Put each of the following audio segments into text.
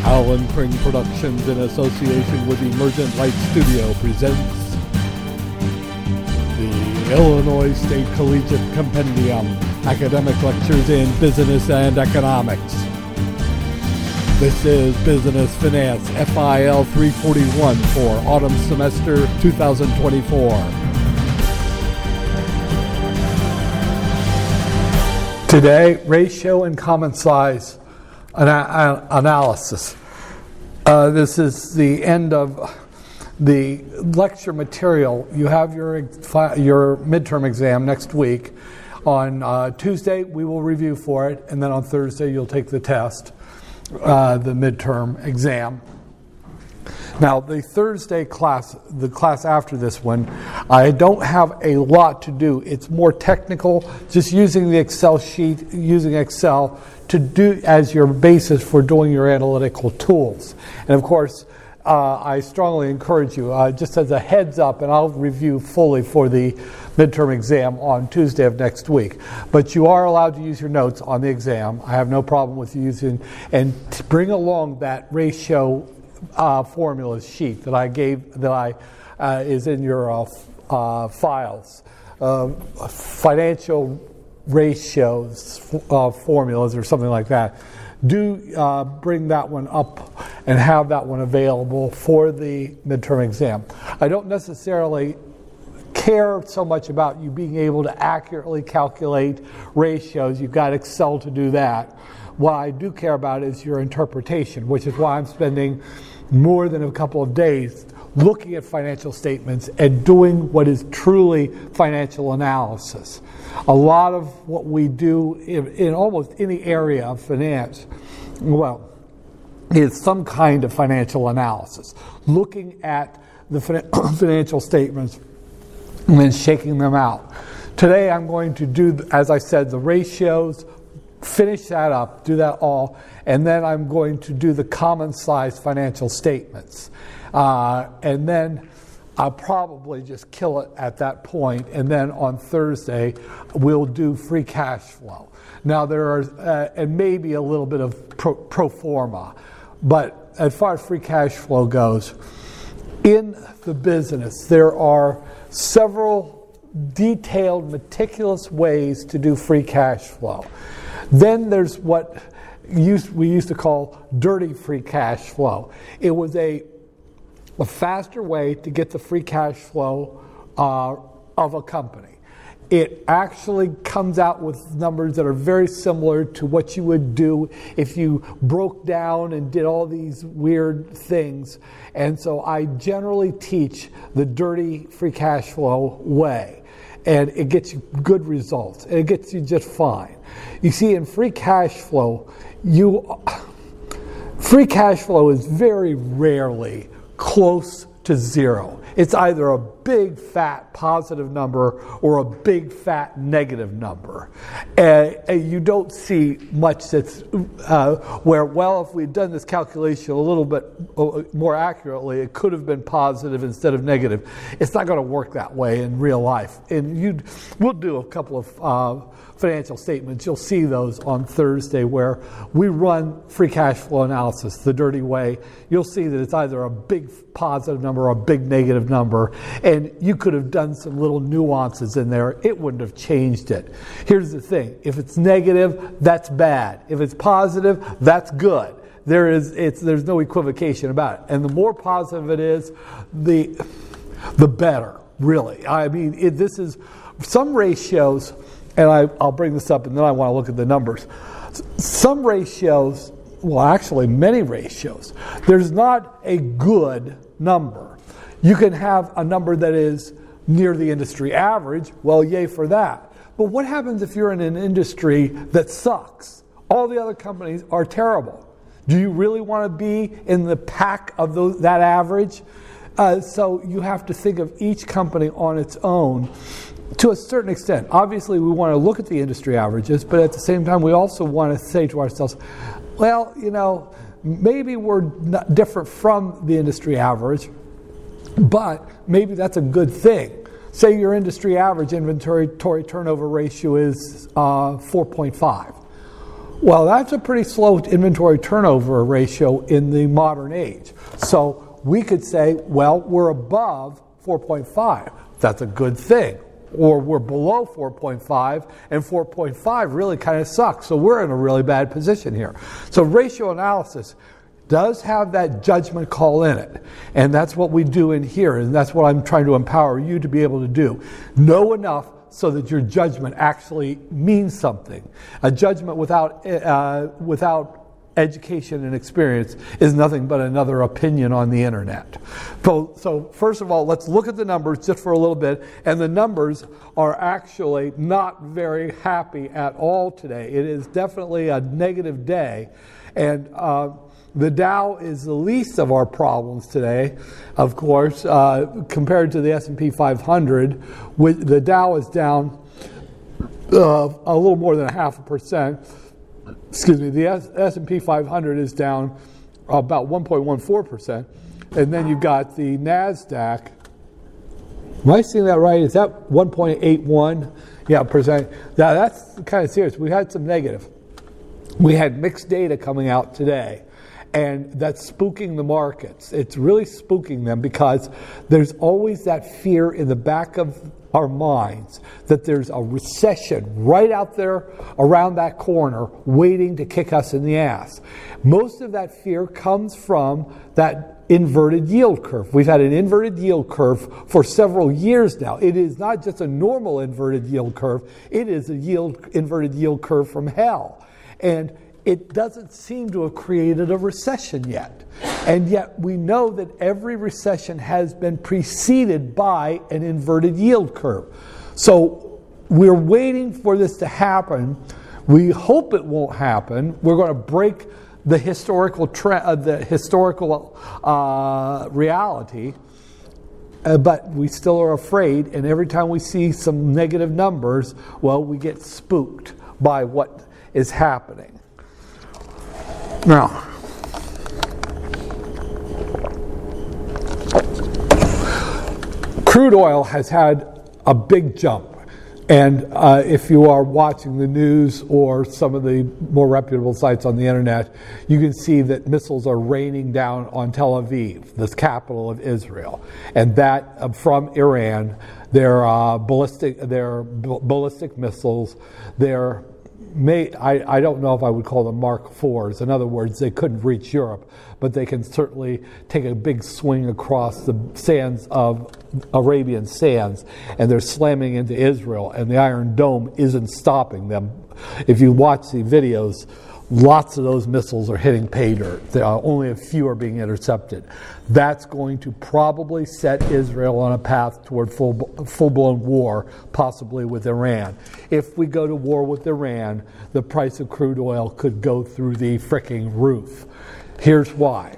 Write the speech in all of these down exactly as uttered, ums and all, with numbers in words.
Alan Pring Productions, in association with Emergent Light Studio, presents the Illinois State Collegiate Compendium, Academic Lectures in Business and Economics. This is Business Finance F I L three forty-one for autumn semester two thousand twenty-four. Today, ratio and common size ana- analysis. Uh, this is the end of the lecture material. You have your your midterm exam next week. On uh, Tuesday, we will review for it, and then on Thursday, you'll take the test, uh, the midterm exam. Now, the Thursday class, the class after this one, I don't have a lot to do. It's more technical, just using the Excel sheet, using Excel to do as your basis for doing your analytical tools. And of course, uh, I strongly encourage you, uh, just as a heads up, and I'll review fully for the midterm exam on Tuesday of next week. But you are allowed to use your notes on the exam. I have no problem with you using, and to bring along that ratio Uh, formula sheet that I gave, that I uh, is in your uh, uh, files. Uh, financial ratios uh, formulas or something like that. Do uh, bring that one up and have that one available for the midterm exam. I don't necessarily care so much about you being able to accurately calculate ratios. You've got Excel to do that. What I do care about is your interpretation, which is why I'm spending more than a couple of days looking at financial statements and doing what is truly financial analysis. A lot of what we do in, in almost any area of finance, well, is some kind of financial analysis. Looking at the financial statements and then shaking them out. Today I'm going to do, as I said, the ratios, finish that up, do that all, and then I'm going to do the common size financial statements. Uh, and then I'll probably just kill it at that point, and then on Thursday we'll do free cash flow. Now there are, uh, and maybe a little bit of pro, pro forma, but as far as free cash flow goes, in the business there are several detailed, meticulous ways to do free cash flow. Then there's what used, we used to call dirty free cash flow. It was a, a faster way to get the free cash flow uh, of a company. It actually comes out with numbers that are very similar to what you would do if you broke down and did all these weird things. And so I generally teach the dirty free cash flow way. And it gets you good results. And it gets you just fine. You see, in free cash flow, you free cash flow is very rarely close to zero. It's either a big fat positive number or a big fat negative number. And, and you don't see much that's uh, where, well, if we'd done this calculation a little bit more accurately, it could have been positive instead of negative. It's not going to work that way in real life. And you, we'll do a couple of uh, financial statements. You'll see those on Thursday where we run free cash flow analysis the dirty way. You'll see that it's either a big positive number or a big negative number, and you could have done some little nuances in there. It wouldn't have changed it. Here's the thing. If it's negative, that's bad. If it's positive, that's good. There is, it's, there's no equivocation about it. And the more positive it is, the, the better, really. I mean, it, this is some ratios, and I, I'll bring this up and then I want to look at the numbers. Some ratios, well, actually many ratios, there's not a good number. You can have a number that is near the industry average. Well, yay for that. But what happens if you're in an industry that sucks? All the other companies are terrible. Do you really want to be in the pack of those, that average? Uh, so you have to think of each company on its own to a certain extent. Obviously, we want to look at the industry averages, but at the same time, we also want to say to ourselves, well, you know, maybe we're not different from the industry average, but maybe that's a good thing. Say your industry average inventory turnover ratio is uh, four point five. Well, that's a pretty slow inventory turnover ratio in the modern age. So we could say, well, we're above four point five. That's a good thing. Or we're below four point five, and four point five really kind of sucks. So we're in a really bad position here. So ratio analysis does have that judgment call in it. And that's what we do in here, and that's what I'm trying to empower you to be able to do. Know enough so that your judgment actually means something. A judgment without uh, without education and experience is nothing but another opinion on the internet. So, so first of all, let's look at the numbers just for a little bit. And the numbers are actually not very happy at all today. It is definitely a negative day. And uh, the Dow is the least of our problems today, of course, uh, compared to the S and P five hundred. With, the Dow is down uh, a little more than a half a percent. Excuse me, the S and P five hundred is down about one point one four percent. And then you've got the NASDAQ. Am I seeing that right? Is that one point eight one? Yeah, percent. Now that's kind of serious. We had some negative. We had mixed data coming out today, and that's spooking the markets. It's really spooking them because there's always that fear in the back of our minds that there's a recession right out there around that corner waiting to kick us in the ass. Most of that fear comes from that inverted yield curve. We've had an inverted yield curve for several years now. It is not just a normal inverted yield curve, it is a yield inverted yield curve from hell. And it doesn't seem to have created a recession yet. And yet we know that every recession has been preceded by an inverted yield curve. So we're waiting for this to happen. We hope it won't happen. We're going to break the historical tre- uh, the historical uh, reality, uh, but we still are afraid. And every time we see some negative numbers, well, we get spooked by what is happening. Now, crude oil has had a big jump. And uh, if you are watching the news or some of the more reputable sites on the internet, you can see that missiles are raining down on Tel Aviv, the capital of Israel. And that uh, from Iran, they're uh, ballistic, they're b- ballistic missiles. They're May, I, I don't know if I would call them Mark fours. In other words, they couldn't reach Europe, but they can certainly take a big swing across the sands of Arabian sands, and they're slamming into Israel, and the Iron Dome isn't stopping them. If you watch the videos, lots of those missiles are hitting pay dirt. There are only a few are being intercepted. That's going to probably set Israel on a path toward full, full-blown war, possibly with Iran. If we go to war with Iran, the price of crude oil could go through the fricking roof. Here's why.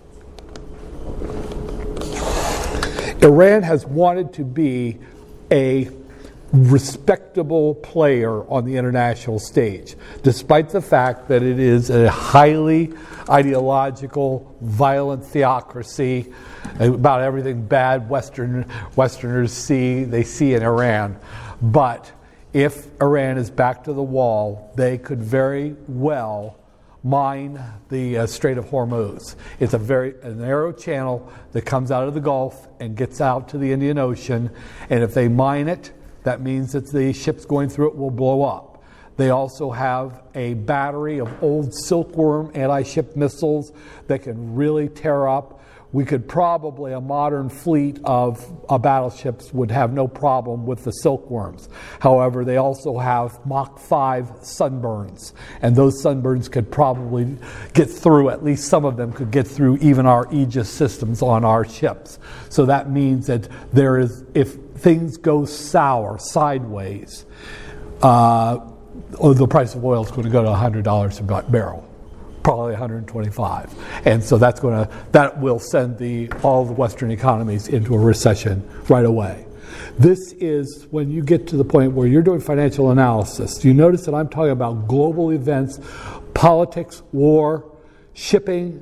Iran has wanted to be a respectable player on the international stage, despite the fact that it is a highly ideological, violent theocracy. About everything bad Western Westerners see, they see in Iran. But if Iran is back to the wall, they could very well mine the uh, Strait of Hormuz. It's a very a narrow channel that comes out of the Gulf and gets out to the Indian Ocean, and if they mine it, that means that the ships going through it will blow up. They also have a battery of old Silkworm anti-ship missiles that can really tear up. We could probably, a modern fleet of uh, battleships would have no problem with the Silkworms. However, they also have Mach five sunburns, and those sunburns could probably get through, at least some of them could get through even our Aegis systems on our ships. So that means that there is, if things go sour, sideways, uh, oh, the price of oil is going to go to one hundred dollars a barrel. Probably one hundred twenty-five, and so that's going to that will send the all the Western economies into a recession right away. This is when you get to the point where you're doing financial analysis. You notice that I'm talking about global events, politics, war, shipping,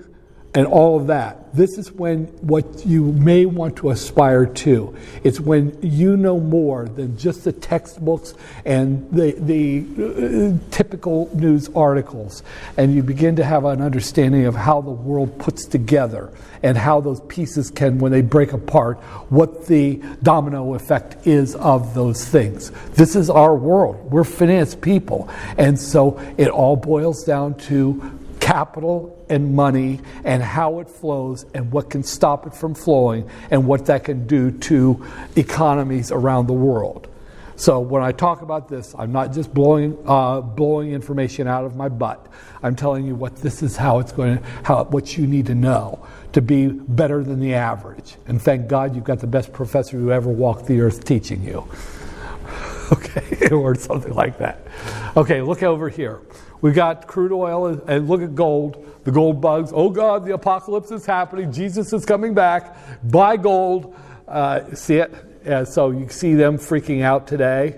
and all of that. This is when what you may want to aspire to. It's when you know more than just the textbooks and the, the uh, typical news articles, and you begin to have an understanding of how the world puts together and how those pieces can, when they break apart, what the domino effect is of those things. This is our world. We're finance people, and so it all boils down to capital and money and how it flows and what can stop it from flowing and what that can do to economies around the world. So when I talk about this, I'm not just blowing uh, blowing information out of my butt. I'm telling you what this is how it's going to, how what you need to know to be better than the average. And thank God you've got the best professor who ever walked the earth teaching you. Okay, or something like that. Okay, look over here. We've got crude oil, and look at gold. The gold bugs. Oh God, the apocalypse is happening. Jesus is coming back. Buy gold. Uh, see it? Uh, so you see them freaking out today.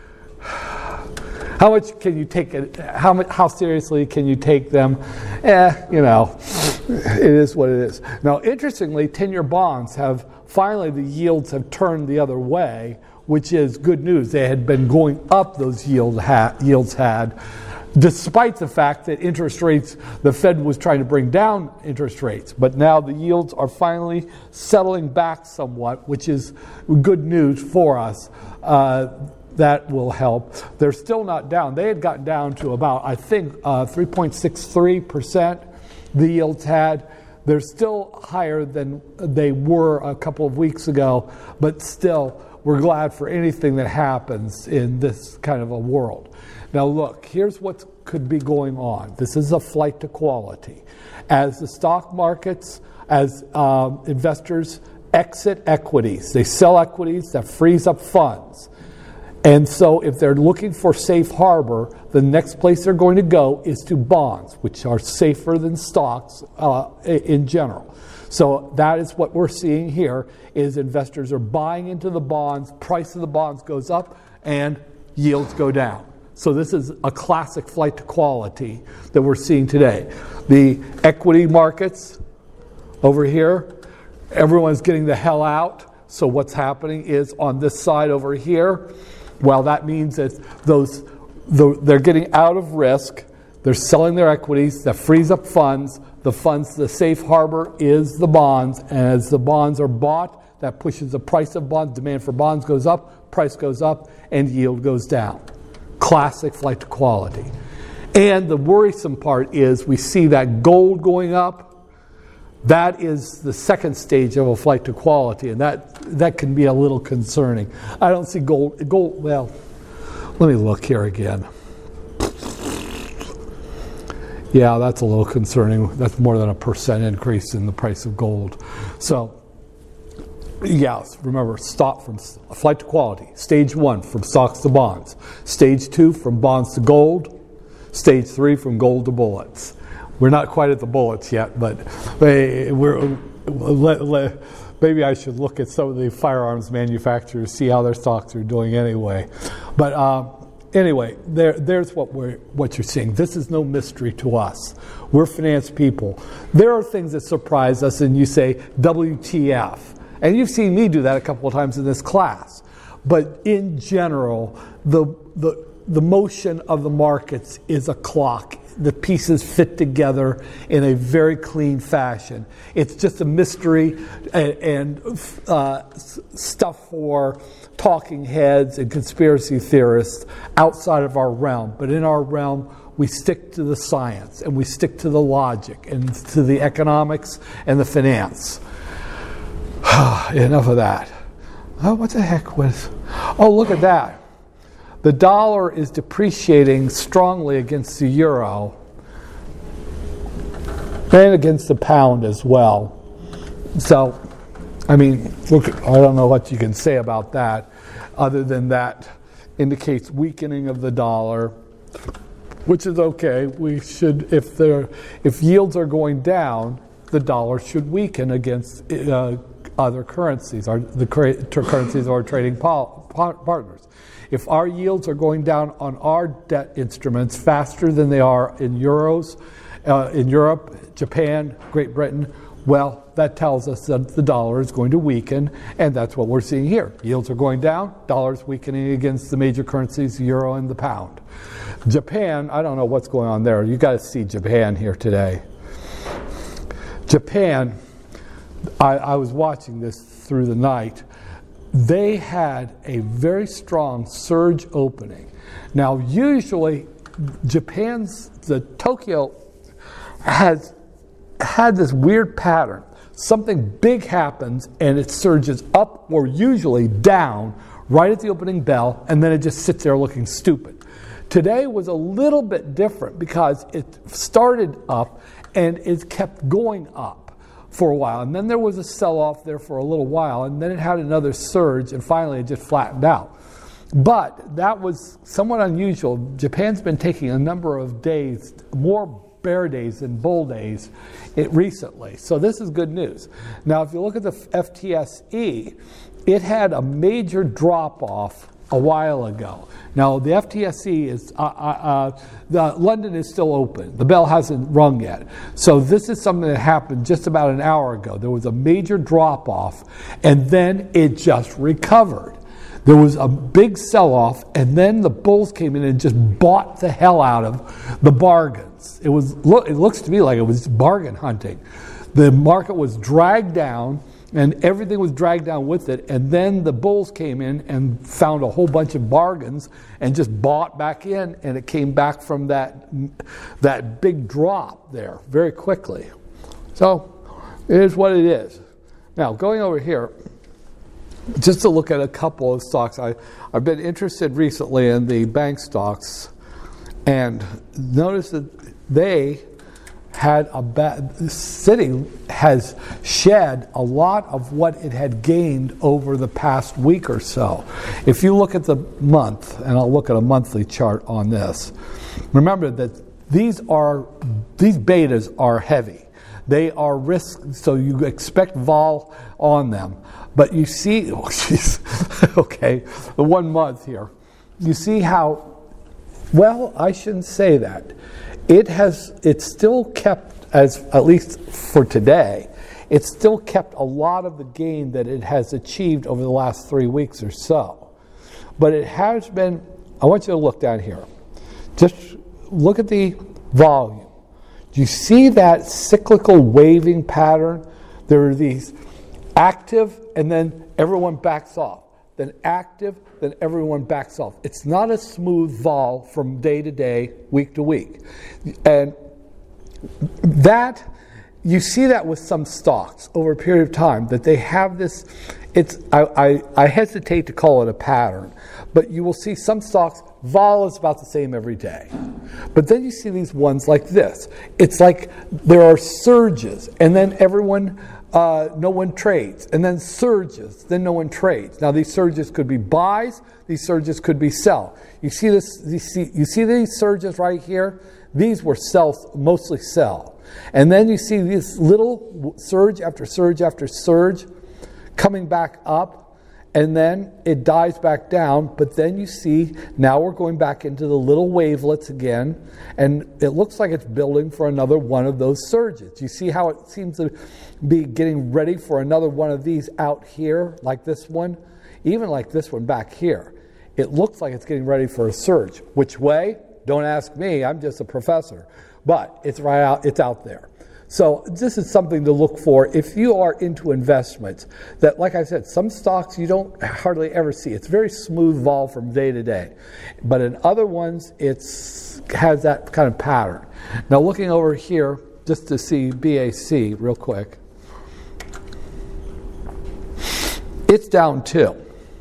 How much can you take it? How much? How seriously can you take them? Eh, you know, it is what it is. Now, interestingly, ten-year bonds have finally the yields have turned the other way, which is good news. They had been going up. Those yield ha- yields had. Despite the fact that interest rates, the Fed was trying to bring down interest rates, but now the yields are finally settling back somewhat, which is good news for us. Uh, that will help. They're still not down. They had gotten down to about, I think, uh, three point six three percent the yields had. They're still higher than they were a couple of weeks ago, but still, we're glad for anything that happens in this kind of a world. Now look, here's what could be going on. This is a flight to quality. As the stock markets, as um, investors exit equities, they sell equities, that frees up funds. And so if they're looking for safe harbor, the next place they're going to go is to bonds, which are safer than stocks uh, in general. So that is what we're seeing here, is investors are buying into the bonds, price of the bonds goes up, and yields go down. So this is a classic flight to quality that we're seeing today. The equity markets over here, everyone's getting the hell out. So what's happening is on this side over here, well, that means that those the, they're getting out of risk. They're selling their equities. That frees up funds. The funds, the safe harbor is the bonds. And as the bonds are bought, that pushes the price of bonds. Demand for bonds goes up, price goes up, and yield goes down. Classic flight to quality. And the worrisome part is we see that gold going up. That is the second stage of a flight to quality, and that that can be a little concerning. I don't see gold. Gold. Well, let me look here again. Yeah, that's a little concerning. That's more than a percent increase in the price of gold. So, yes, remember, stop from a flight to quality. Stage one, from stocks to bonds. Stage two, from bonds to gold. Stage three, from gold to bullets. We're not quite at the bullets yet, but we're, let, let, maybe I should look at some of the firearms manufacturers, see how their stocks are doing anyway. But uh, anyway, there, there's what we're what you're seeing. This is no mystery to us. We're finance people. There are things that surprise us, and you say, W T F. And you've seen me do that a couple of times in this class. But in general, the the the motion of the markets is a clock. The pieces fit together in a very clean fashion. It's just a mystery and, and uh, stuff for talking heads and conspiracy theorists outside of our realm. But in our realm, we stick to the science and we stick to the logic and to the economics and the finance. Enough of that. Oh, what the heck was... Oh, look at that. The dollar is depreciating strongly against the euro and against the pound as well. So, I mean, look, I don't know what you can say about that other than that indicates weakening of the dollar, which is okay. We should, if there, if yields are going down, the dollar should weaken against uh, other currencies, or the currencies of our trading pol- partners. If our yields are going down on our debt instruments faster than they are in euros Uh, in Europe, Japan, Great Britain, well, that tells us that the dollar is going to weaken, and that's what we're seeing here. Yields are going down, dollar's weakening against the major currencies, the euro and the pound. Japan, I don't know what's going on there. You got to see Japan here today. Japan, I, I was watching this through the night. They had a very strong surge opening. Now, usually, Japan's, the Tokyo has had this weird pattern. Something big happens and it surges up or usually down right at the opening bell, and then it just sits there looking stupid. Today was a little bit different because it started up and it kept going up for a while, and then there was a sell-off there for a little while, and then it had another surge, and finally it just flattened out. But that was somewhat unusual. Japan's been taking a number of days, more bear days than bull days it recently. So this is good news. Now, if you look at the F T S E, it had a major drop-off a while ago. Now, the F T S E is, uh, uh, the, London is still open. The bell hasn't rung yet. So this is something that happened just about an hour ago. There was a major drop-off, and then it just recovered. There was a big sell-off, and then the bulls came in and just bought the hell out of the bargains. It was. It looks to me like it was bargain hunting. The market was dragged down, and everything was dragged down with it, and then the bulls came in and found a whole bunch of bargains and just bought back in, and it came back from that, that big drop there very quickly. So it is what it is. Now, going over here, just to look at a couple of stocks, I, I've been interested recently in the bank stocks, and notice that they had a bad, Citi has shed a lot of what it had gained over the past week or so. If you look at the month, and I'll look at a monthly chart on this, remember that these are these betas are heavy. They are risk, so you expect vol on them. But you see, oh, geez, okay, the one month here, you see how, well, I shouldn't say that. It has, it's still kept, as at least for today, it's still kept a lot of the gain that it has achieved over the last three weeks or so. But it has been, I want you to look down here. Just look at the volume. Do you see that cyclical waving pattern? There are these active, and then everyone backs off. Then active, then everyone backs off. It's not a smooth vol from day to day, week to week. And that, you see that with some stocks over a period of time, that they have this, it's I, I, I hesitate to call it a pattern, but you will see some stocks, vol is about the same every day. But then you see these ones like this. It's like there are surges, and then everyone, uh, no one trades, and then surges, then no one trades. Now these surges could be buys, these surges could be sell. You see this? You see, you see these surges right here? These were sell, mostly sell. And then you see this little surge after surge after surge coming back up, and then it dies back down, but then you see, now we're going back into the little wavelets again, and it looks like it's building for another one of those surges. You see how it seems to be getting ready for another one of these out here, like this one, even like this one back here. It looks like it's getting ready for a surge. Which way? Don't ask me, I'm just a professor. But it's right out, it's out there. So this is something to look for if you are into investments. That, like I said, some stocks you don't hardly ever see. It's very smooth vol from day to day. But in other ones, it's has that kind of pattern. Now looking over here, just to see B A C real quick. It's down too.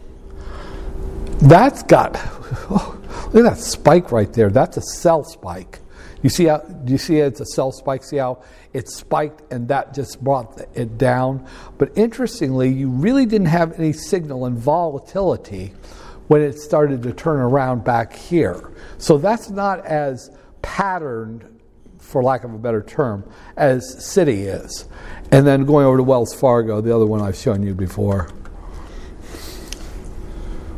That's got, oh, look at that spike right there. That's a sell spike. You see how, do you see it's a sell spike? See how it spiked and that just brought it down? But interestingly, you really didn't have any signal in volatility when it started to turn around back here. So that's not as patterned, for lack of a better term, as Citi is. And then going over to Wells Fargo, the other one I've shown you before.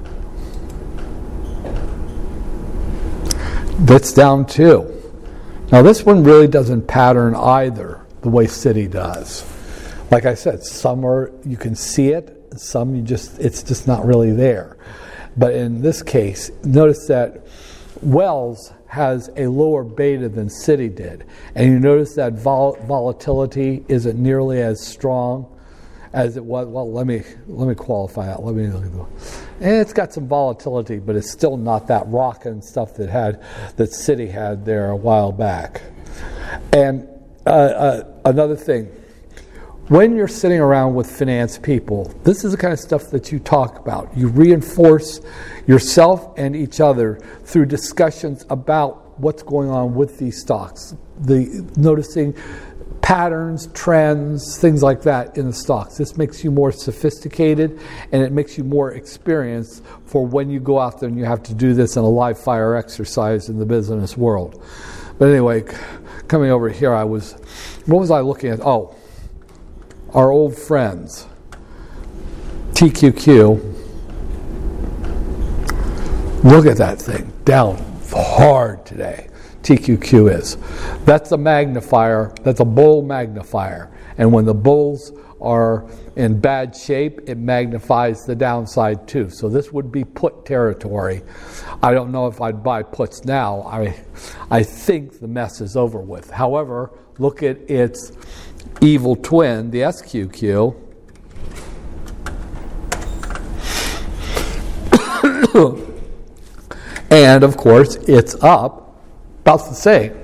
That's down too. Now this one really doesn't pattern either the way Citi does. Like I said, some are, you can see it, some you just, it's just not really there. But in this case, notice that Wells has a lower beta than Citi did. And you notice that vol- volatility isn't nearly as strong as it was. Well, let me let me qualify that. Let me look at the, and it's got some volatility, but it's still not that rockin' stuff that had that Citi had there a while back. And uh, uh, another thing, when you're sitting around with finance people, this is the kind of stuff that you talk about. You reinforce yourself and each other through discussions about what's going on with these stocks, the noticing patterns, trends, things like that in the stocks. This makes you more sophisticated, and it makes you more experienced for when you go out there and you have to do this in a live fire exercise in the business world. But anyway, coming over here, I was, what was I looking at? Oh, our old friends, T Q Q. Look at that thing, down hard today. T Q Q is. That's a magnifier, that's a bull magnifier. And when the bulls are in bad shape, it magnifies the downside too. So this would be put territory. I don't know if I'd buy puts now. I, I think the mess is over with. However, look at its evil twin, the S Q Q. And of course, it's up about the same.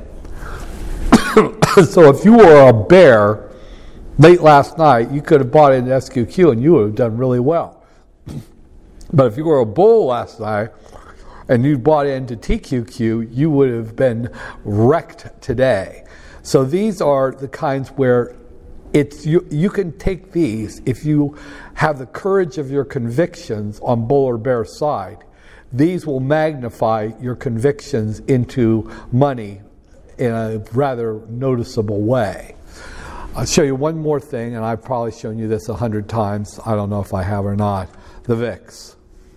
So if you were a bear late last night, you could have bought into S Q Q and you would have done really well. But if you were a bull last night and you bought into T Q Q, you would have been wrecked today. So these are the kinds where it's you, you can take these if you have the courage of your convictions on bull or bear side. These will magnify your convictions into money in a rather noticeable way. I'll show you one more thing, and I've probably shown you this a hundred times. I don't know if I have or not. The V I X.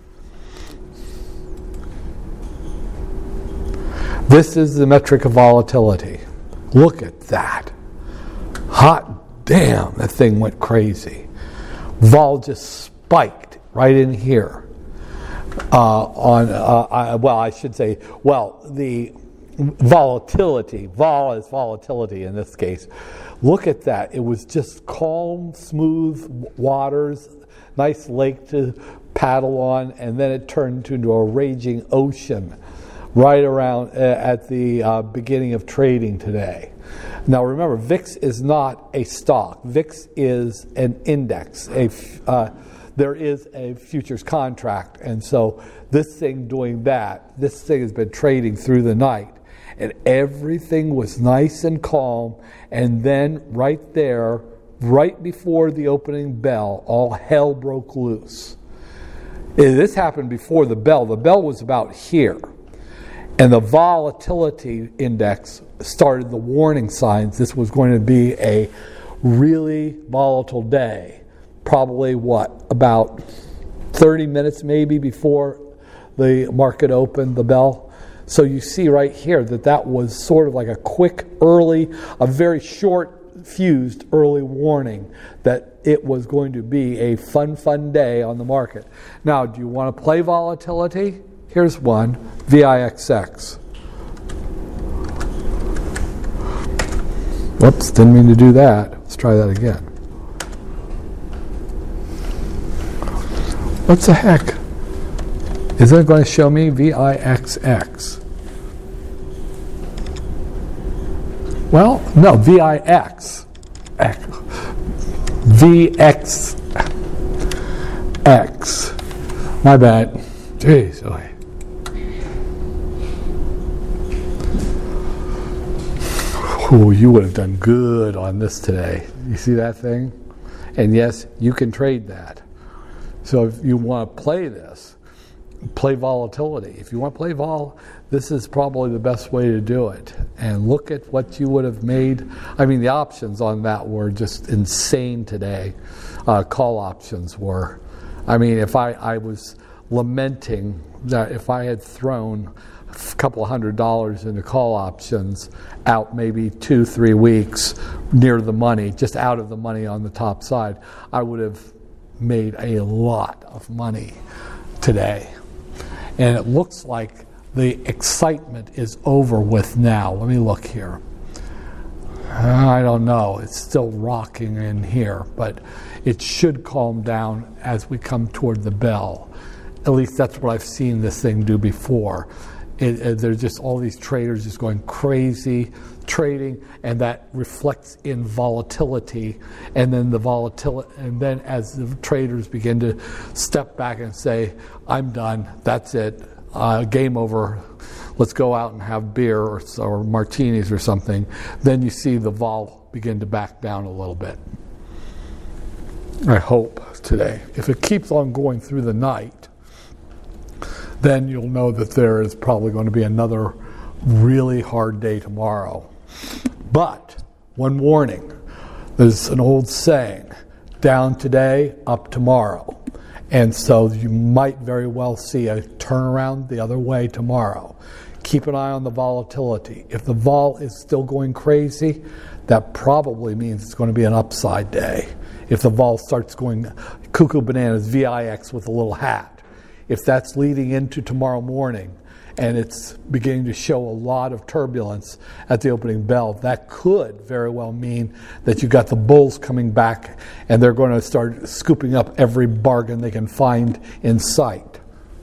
This is the metric of volatility. Look at that. Hot damn, that thing went crazy. Vol just spiked right in here. Uh, on uh, I, well, I should say, well, the volatility, vol is volatility in this case. Look at that. It was just calm, smooth waters, nice lake to paddle on, and then it turned into a raging ocean right around uh, at the uh, beginning of trading today. Now remember, V I X is not a stock. V I X is an index. A uh, There is a futures contract, and so this thing doing that, this thing has been trading through the night, and everything was nice and calm, and then right there, right before the opening bell, all hell broke loose. This happened before the bell. The bell was about here, and the volatility index started the warning signs. This was going to be a really volatile day. Probably what, about thirty minutes maybe before the market opened, the bell. So you see right here that that was sort of like a quick early, a very short fused early warning that it was going to be a fun, fun day on the market. Now, do you want to play volatility? Here's one, V I X X. Whoops, didn't mean to do that. Let's try that again. What the heck? Is it going to show me V I X X? Well, no, V I X. X. V X X. My bad. Jeez. Okay. Ooh, you would have done good on this today. You see that thing? And yes, you can trade that. So if you want to play this, play volatility. If you want to play vol, this is probably the best way to do it. And look at what you would have made. I mean, the options on that were just insane today. Uh, call options were. I mean, if I, I was lamenting that if I had thrown a couple of hundred dollars into call options out maybe two, three weeks near the money, just out of the money on the top side, I would have made a lot of money today. And it looks like the excitement is over with now. Let me look here. I don't know. It's still rocking in here, but it should calm down as we come toward the bell. At least that's what I've seen this thing do before. It, it, there's just all these traders just going crazy trading, and that reflects in volatility. And then the volatility, and then as the traders begin to step back and say, "I'm done. That's it. Uh, game over. Let's go out and have beer or, or martinis or something," then you see the vol begin to back down a little bit. I hope today. If it keeps on going through the night, then you'll know that there is probably going to be another really hard day tomorrow. But one warning, there's an old saying, down today, up tomorrow. And so you might very well see a turnaround the other way tomorrow. Keep an eye on the volatility. If the vol is still going crazy, that probably means it's going to be an upside day. If the vol starts going cuckoo bananas, V I X with a little hat, if that's leading into tomorrow morning and it's beginning to show a lot of turbulence at the opening bell, that could very well mean that you've got the bulls coming back and they're going to start scooping up every bargain they can find in sight.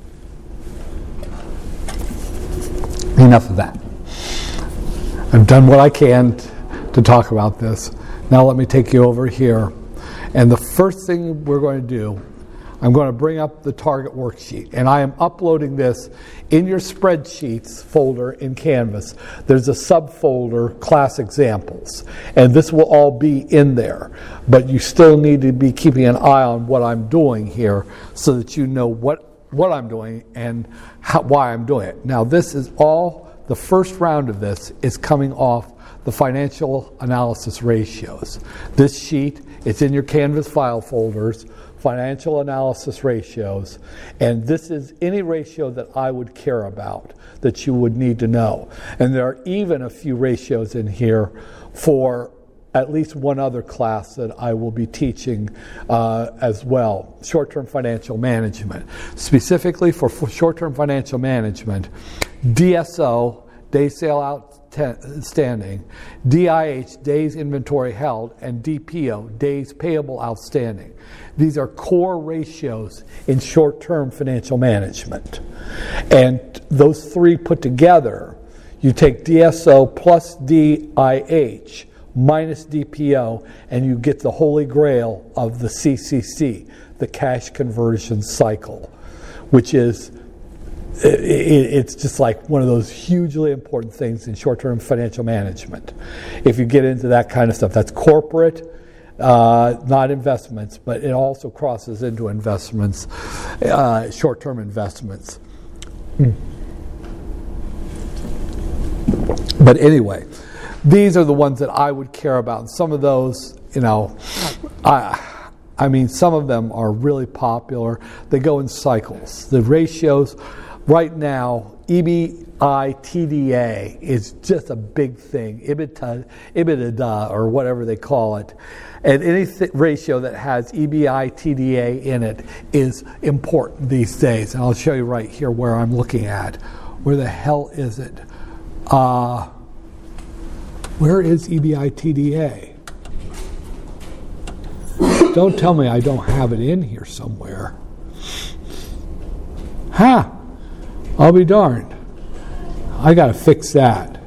Enough of that. I've done what I can t- to talk about this. Now let me take you over here. And the first thing we're going to do, I'm going to bring up the target worksheet. And I am uploading this in your spreadsheets folder in Canvas. There's a subfolder, class examples. And this will all be in there. But you still need to be keeping an eye on what I'm doing here so that you know what, what I'm doing and how, why I'm doing it. Now this is all, the first round of this is coming off the financial analysis ratios. This sheet, it's in your Canvas file folders, financial analysis ratios, and this is any ratio that I would care about that you would need to know. And there are even a few ratios in here for at least one other class that I will be teaching uh, as well, short-term financial management. Specifically for, for short-term financial management, D S O, days sale outstanding, D I H, days inventory held, and D P O, days payable outstanding. These are core ratios in short-term financial management. And those three put together, you take D S O plus D I H minus D P O, and you get the holy grail of the C C C, the cash conversion cycle, which is it's just like one of those hugely important things in short-term financial management. If you get into that kind of stuff, that's corporate, uh, not investments, but it also crosses into investments, uh, short-term investments. But anyway, these are the ones that I would care about. And some of those, you know, I... I mean, some of them are really popular. They go in cycles. The ratios, right now, E B I T D A is just a big thing. EBITDA, EBITDA, or whatever they call it. And any th- ratio that has E B I T D A in it is important these days. And I'll show you right here where I'm looking at. Where the hell is it? Uh, where is E B I T D A? Don't tell me I don't have it in here somewhere. Ha! I'll be darned. I got to fix that.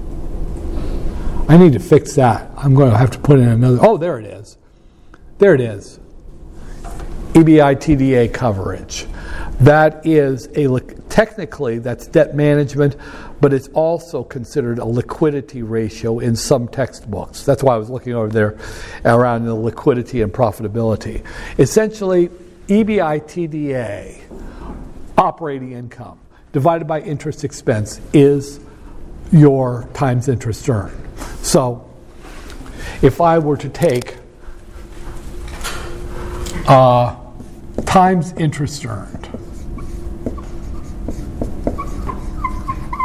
I need to fix that. I'm going to have to put in another. Oh, there it is. There it is. E B I T D A coverage. That is a technically that's debt management, but it's also considered a liquidity ratio in some textbooks. That's why I was looking over there around the liquidity and profitability. Essentially, E B I T D A, operating income, divided by interest expense, is your times interest earned. So, if I were to take uh, times interest earned,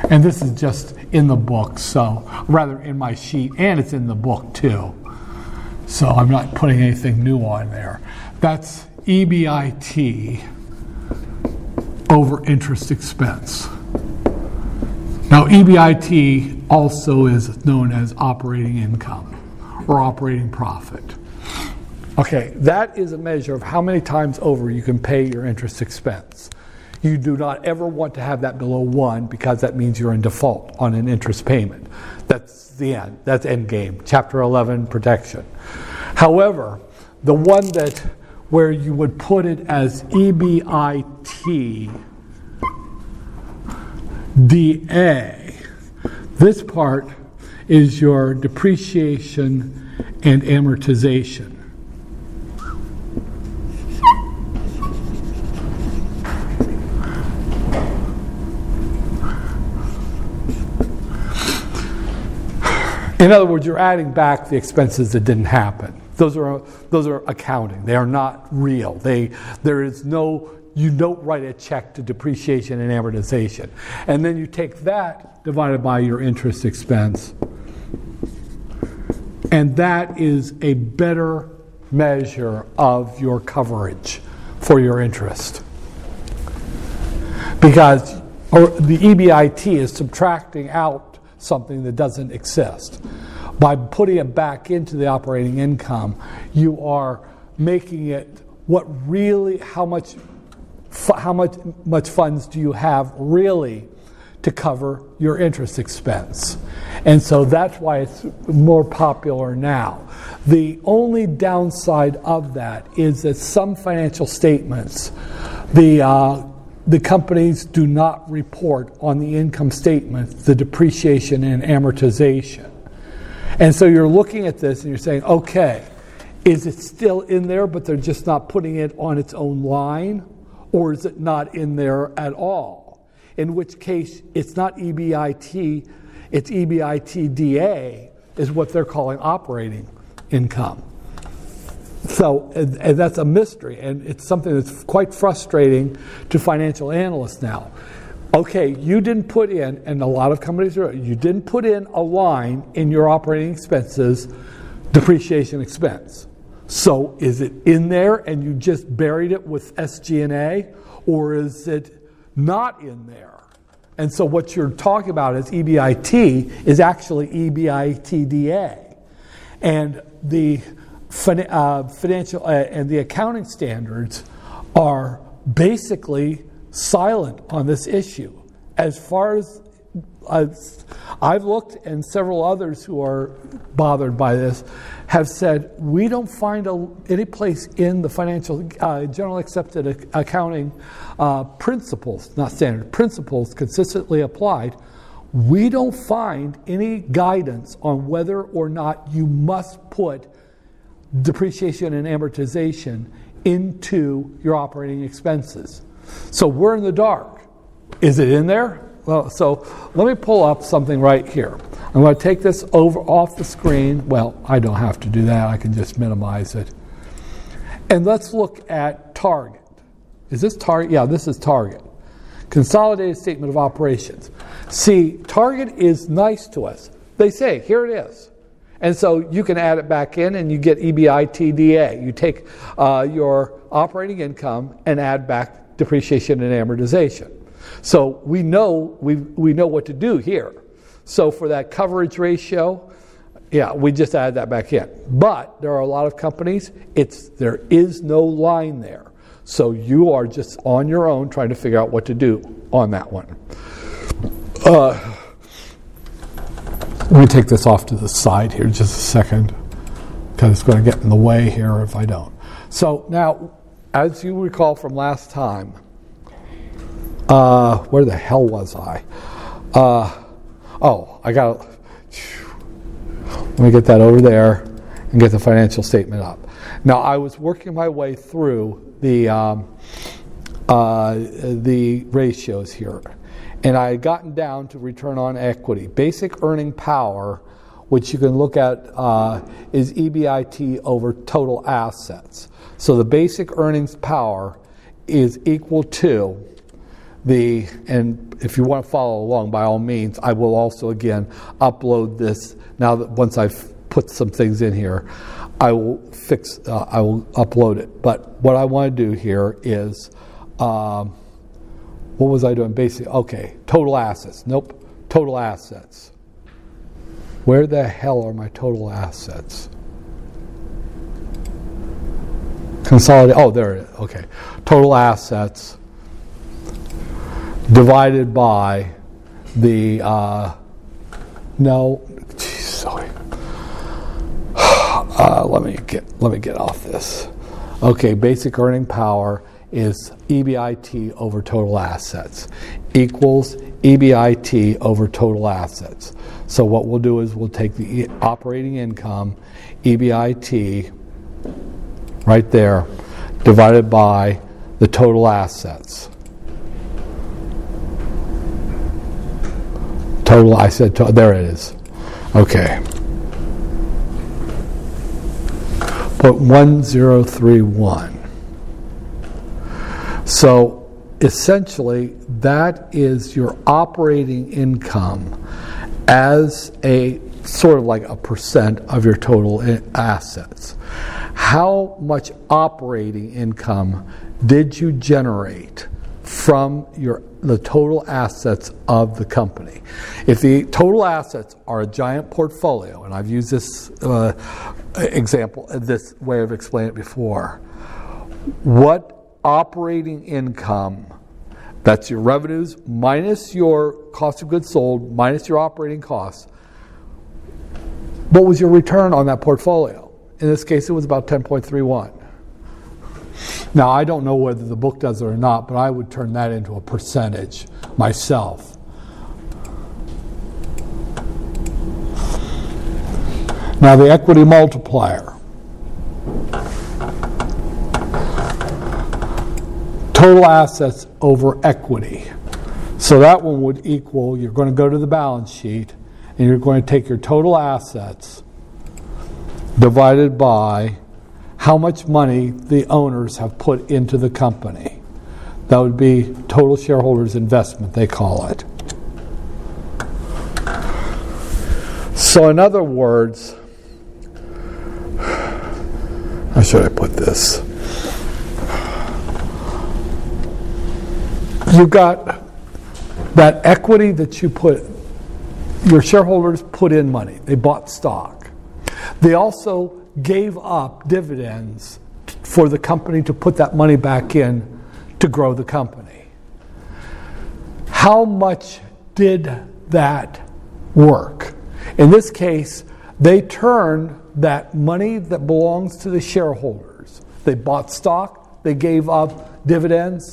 And this is just in the book, so rather in my sheet, and it's in the book too. So I'm not putting anything new on there. That's E B I T over interest expense. Now, E B I T also is known as operating income or operating profit. Okay, that is a measure of how many times over you can pay your interest expense. You do not ever want to have that below one because that means you're in default on an interest payment. That's the end. That's end game. Chapter eleven, protection. However, the one that where you would put it as E B I T D A, this part is your depreciation and amortization. In other words, you're adding back the expenses that didn't happen. Those are those are accounting. They are not real. They there is no you don't write a check to depreciation and amortization. And then you take that divided by your interest expense. And that is a better measure of your coverage for your interest. Because or the E B I T is subtracting out something that doesn't exist. By putting it back into the operating income, you are making it what really, how much, how much, much funds do you have really to cover your interest expense? And so that's why it's more popular now. The only downside of that is that some financial statements, the uh, the companies do not report on the income statement the depreciation and amortization. And so you're looking at this and you're saying, okay, is it still in there but they're just not putting it on its own line? Or is it not in there at all? In which case, it's not E B I T, it's E B I T D A is what they're calling operating income. So and, and that's a mystery, and it's something that's quite frustrating to financial analysts now. Okay, you didn't put in, and a lot of companies are, you didn't put in a line in your operating expenses, depreciation expense. So is it in there and you just buried it with S G and A, or is it not in there? And so what you're talking about as E B I T is actually E B I T D A. And the Uh, financial uh, and the accounting standards are basically silent on this issue. As far as I've, I've looked, and several others who are bothered by this have said, we don't find a, any place in the financial uh, generally accepted accounting uh, principles, not standard principles, consistently applied. We don't find any guidance on whether or not you must put depreciation and amortization into your operating expenses. So we're in the dark. Is it in there? Well, so let me pull up something right here. I'm going to take this over off the screen. Well, I don't have to do that. I can just minimize it. And let's look at Target. Is this Target? Yeah, this is Target. Consolidated Statement of Operations. See, Target is nice to us. They say, here it is. And so you can add it back in and you get E B I T D A. You take uh, your operating income and add back depreciation and amortization. So we know we we know what to do here. So for that coverage ratio, yeah, we just add that back in. But there are a lot of companies, it's there is no line there. So you are just on your own trying to figure out what to do on that one. Uh, Let me take this off to the side here just a second, because it's going to get in the way here if I don't. So now, as you recall from last time, uh, where the hell was I? Uh, oh, I got. Let me get that over there and get the financial statement up. Now, I was working my way through the um, uh, the ratios here. And I had gotten down to return on equity. Basic earning power, which you can look at, uh, is E B I T over total assets. So the basic earnings power is equal to the, and if you want to follow along, by all means, I will also again upload this. Now that once I've put some things in here, I will fix, uh, I will upload it. But what I want to do here is, um, what was I doing? Basically, okay, total assets. Nope, total assets. Where the hell are my total assets? Consolidate. Oh, there it is. Okay, total assets divided by the uh, no. Geez, sorry. Uh, let me get let me get off this. Okay, basic earning power is E B I T over total assets equals E B I T over total assets. So what we'll do is we'll take the operating income, E B I T, right there, divided by the total assets. Total, I said, to, there it is. Okay. Put one zero three one. So essentially, that is your operating income as a sort of like a percent of your total assets. How much operating income did you generate from your the total assets of the company? If the total assets are a giant portfolio, and I've used this uh, example, this way of explaining it before, what operating income, that's your revenues minus your cost of goods sold minus your operating costs, what was your return on that portfolio? In this case, it was about ten point three one. Now, I don't know whether the book does it or not, but I would turn that into a percentage myself. Now, the equity multiplier. Total assets over equity. So that one would equal, you're going to go to the balance sheet, and you're going to take your total assets divided by how much money the owners have put into the company. That would be total shareholders' investment, they call it. So in other words, how should I put this? You've got that equity that you put, your shareholders put in money. They bought stock. They also gave up dividends for the company to put that money back in to grow the company. How much did that work? In this case, they turned that money that belongs to the shareholders. They bought stock, they gave up dividends.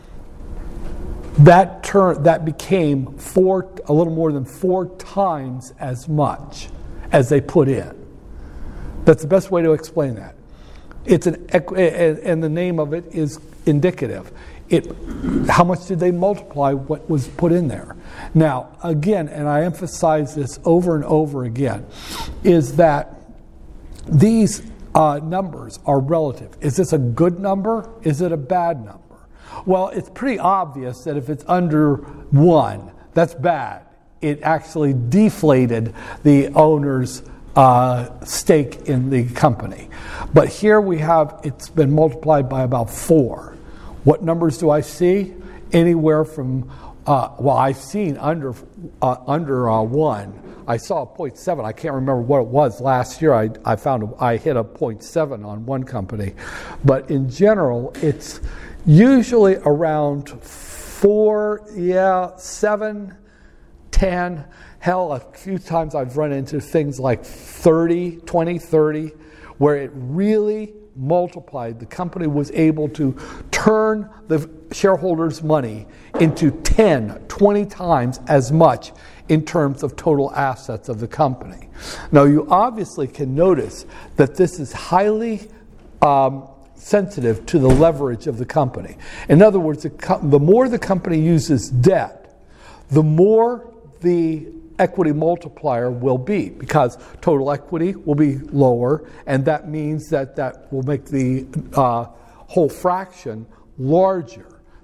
That turn that became four, a little more than four times as much as they put in. That's the best way to explain that. It's an and the name of it is indicative. It, how much did they multiply what was put in there? Now, again, and I emphasize this over and over again, is that these uh, numbers are relative. Is this a good number? Is it a bad number? Well, it's pretty obvious that if it's under one, that's bad. It actually deflated the owner's uh, stake in the company. But here we have, it's been multiplied by about four. What numbers do I see? Anywhere from, uh, well, I've seen under uh, under uh, one. I saw a zero point seven. I can't remember what it was last year. I I found a, I hit a zero point seven on one company, but in general, it's usually around four, yeah, seven, ten. Hell, a few times I've run into things like thirty, twenty, thirty, where it really multiplied. The company was able to turn the shareholders' money into ten, twenty times as much in terms of total assets of the company. Now, you obviously can notice that this is highly um, sensitive to the leverage of the company. In other words, the, co- the more the company uses debt, the more the equity multiplier will be, because total equity will be lower, and that means that that will make the uh, whole fraction larger.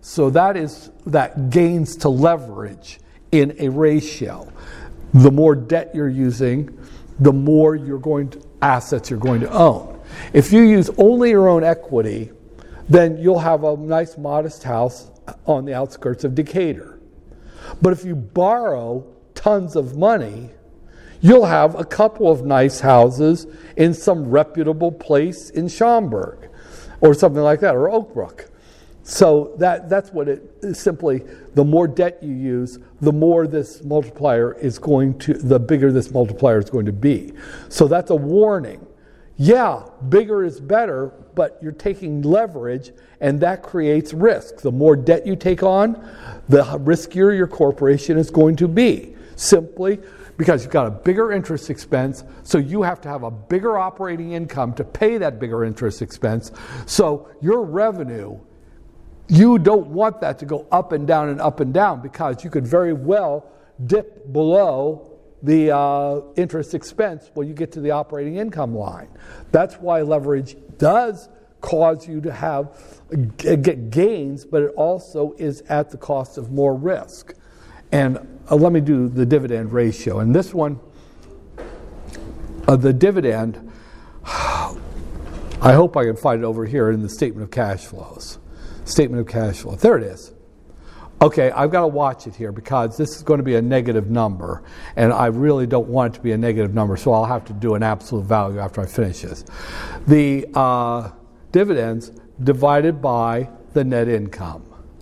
So that is that gains to leverage in a ratio. The more debt you're using, the more you're going to, assets you're going to own. If you use only your own equity, then you'll have a nice modest house on the outskirts of Decatur. But if you borrow tons of money, you'll have a couple of nice houses in some reputable place in Schaumburg or something like that, or Oak Brook. So that, that's what it is. Simply, the more debt you use, the more this multiplier is going to, the bigger this multiplier is going to be. So that's a warning. Yeah, bigger is better, but you're taking leverage, and that creates risk. The more debt you take on, the riskier your corporation is going to be. Simply because you've got a bigger interest expense, so you have to have a bigger operating income to pay that bigger interest expense. So your revenue, you don't want that to go up and down and up and down, because you could very well dip below the uh, interest expense when you get to the operating income line. That's why leverage does cause you to have get gains, but it also is at the cost of more risk. And uh, let me do the dividend ratio. And this one, uh, the dividend, I hope I can find it over here in the statement of cash flows. Statement of cash flow. There it is. Okay, I've got to watch it here because this is going to be a negative number, and I really don't want it to be a negative number, so I'll have to do an absolute value after I finish this. The uh, dividends divided by the net income.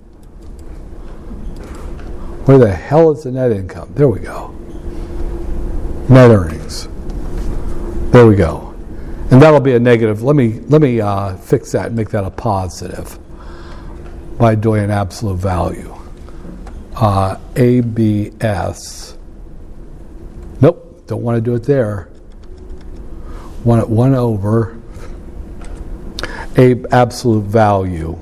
Where the hell is the net income? There we go. Net earnings. There we go. And that'll be a negative. Let me let me uh, fix that and make that a positive by doing an absolute value. Uh, A B S. Nope, don't want to do it there. Want it one over a absolute value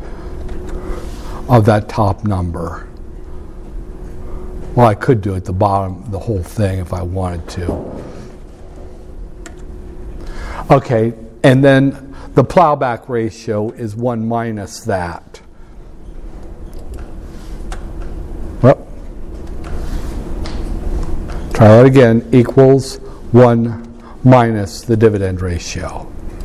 of that top number. Well, I could do it at the bottom, the whole thing, if I wanted to. Okay, and then the plowback ratio is one minus that. Well, try that again. Equals one minus the dividend ratio.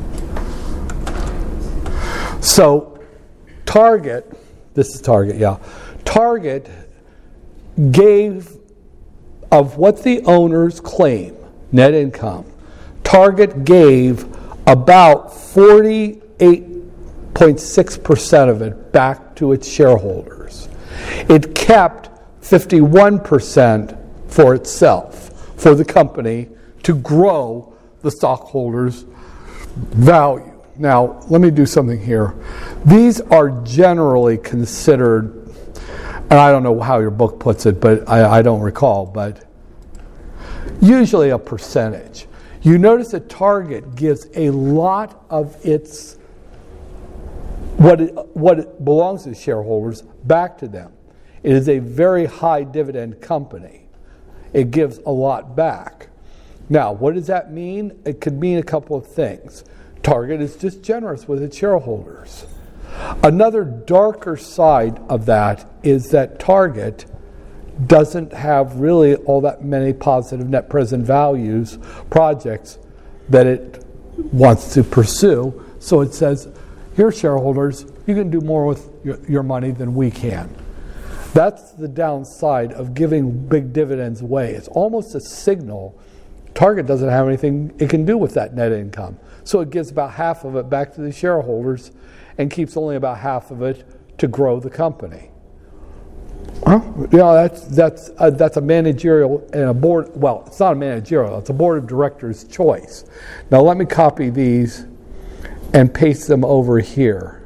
So, Target, this is Target, yeah. Target gave, of what the owners claim, net income, Target gave about forty-eight point six percent of it back to its shareholders. It kept fifty-one percent for itself, for the company to grow the stockholders' value. Now, let me do something here. These are generally considered, and I don't know how your book puts it, but I, I don't recall, but usually a percentage. You notice that Target gives a lot of its, what it, what it belongs to shareholders, back to them. It is a very high dividend company. It gives a lot back. Now, what does that mean? It could mean a couple of things. Target is just generous with its shareholders. Another darker side of that is that Target doesn't have really all that many positive net present values projects that it wants to pursue. So it says, here, shareholders, you can do more with your, your money than we can. That's the downside of giving big dividends away. It's almost a signal Target doesn't have anything it can do with that net income. So it gives about half of it back to the shareholders and keeps only about half of it to grow the company. Huh? You know, that's that's a, that's a managerial and a board. Well, it's not a managerial; it's a board of directors' choice. Now, let me copy these and paste them over here.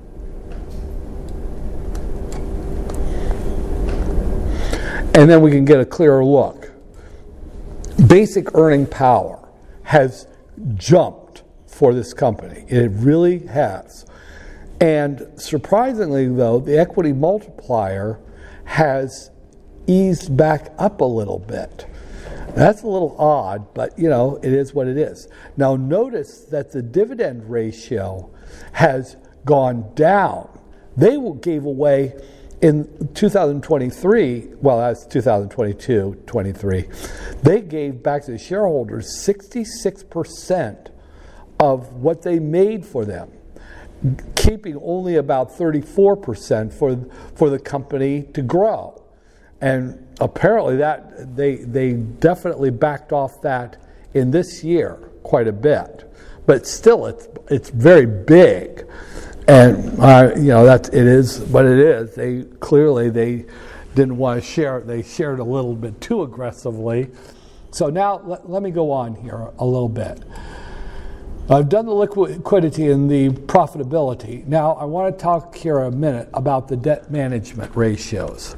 And then we can get a clearer look. Basic earning power has jumped for this company. It really has. And surprisingly, though, the equity multiplier has eased back up a little bit. That's a little odd, but you know, it is what it is. Now notice that the dividend ratio has gone down. They gave away in two thousand twenty-three, well, that's two thousand twenty-two, twenty-three, they gave back to the shareholders sixty-six percent of what they made for them, keeping only about thirty-four percent for for the company to grow. And apparently that they they definitely backed off that in this year quite a bit. But still, it's it's very big. And uh, you know that it is what it is. They clearly they didn't want to share. They shared a little bit too aggressively. So now let, let me go on here a little bit. I've done the liquidity and the profitability. Now I want to talk here a minute about the debt management ratios.